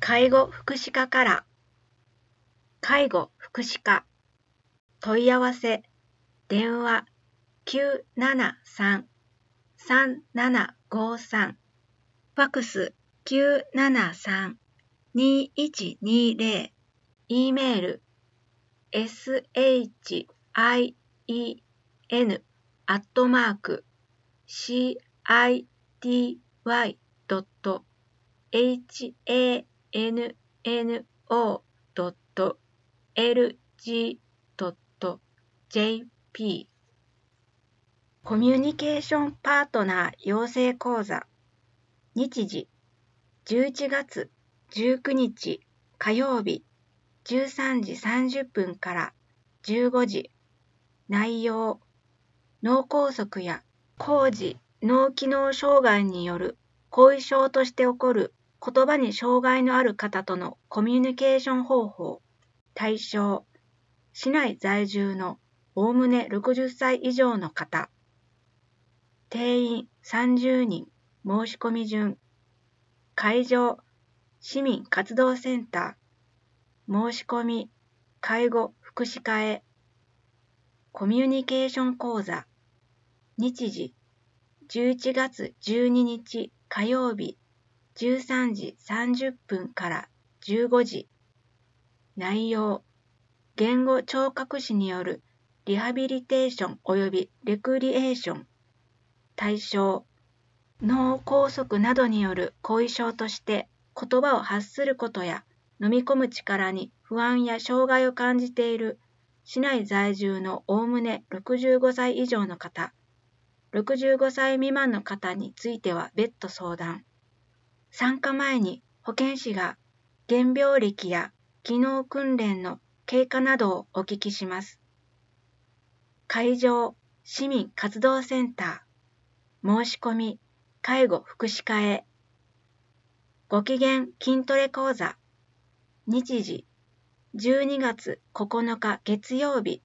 介護福祉課から介護福祉課問い合わせ電話 973-3753 ファクス 973-2120 E メール shin.ity.hanno.lg.jp コミュニケーションパートナー養成講座日時11月19日火曜日13時30分から15時内容脳梗塞や高次脳機能障害による後遺症として起こる言葉に障害のある方とのコミュニケーション方法対象市内在住のおおむね60歳以上の方定員30人申し込み順会場市民活動センター申し込み介護福祉課へコミュニケーション講座日時11月12日火曜日13時30分から15時内容言語聴覚士によるリハビリテーション及びレクリエーション対象脳梗塞などによる後遺症として言葉を発することや飲み込む力に不安や障害を感じている市内在住のおおむね65歳以上の方、65歳未満の方については別途相談。参加前に保健師が原病歴や機能訓練の経過などをお聞きします。会場市民活動センター申し込み介護福祉課へご機嫌筋トレ講座日時12月9日月曜日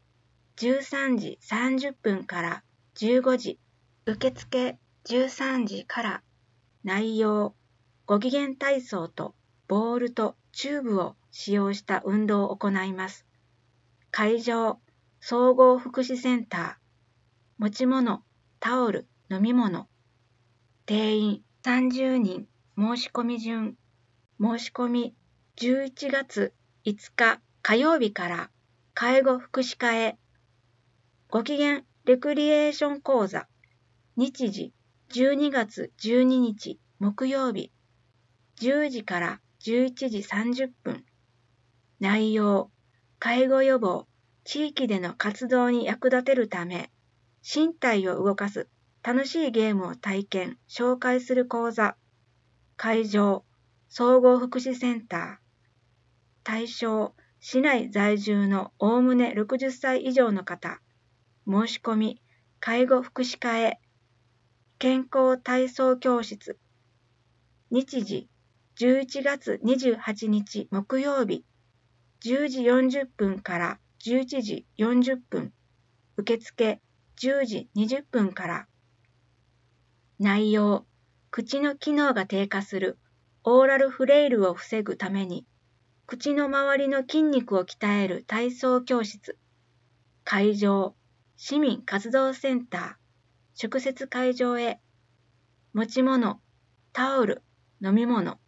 13時30分から15時受付13時から内容ご機嫌体操とボールとチューブを使用した運動を行います。会場総合福祉センター持ち物タオル飲み物定員30人申し込み順申し込み11月5日火曜日から介護福祉課へご機嫌レクリエーション講座日時12月12日木曜日10時から11時30分内容介護予防地域での活動に役立てるため身体を動かす楽しいゲームを体験紹介する講座会場総合福祉センター対象市内在住のおおむね60歳以上の方申し込み介護福祉課へ健康体操教室日時11月28日木曜日10時40分から11時40分受付10時20分から内容口の機能が低下するオーラルフレイルを防ぐために口の周りの筋肉を鍛える体操教室会場市民活動センター直接会場へ持ち物タオル飲み物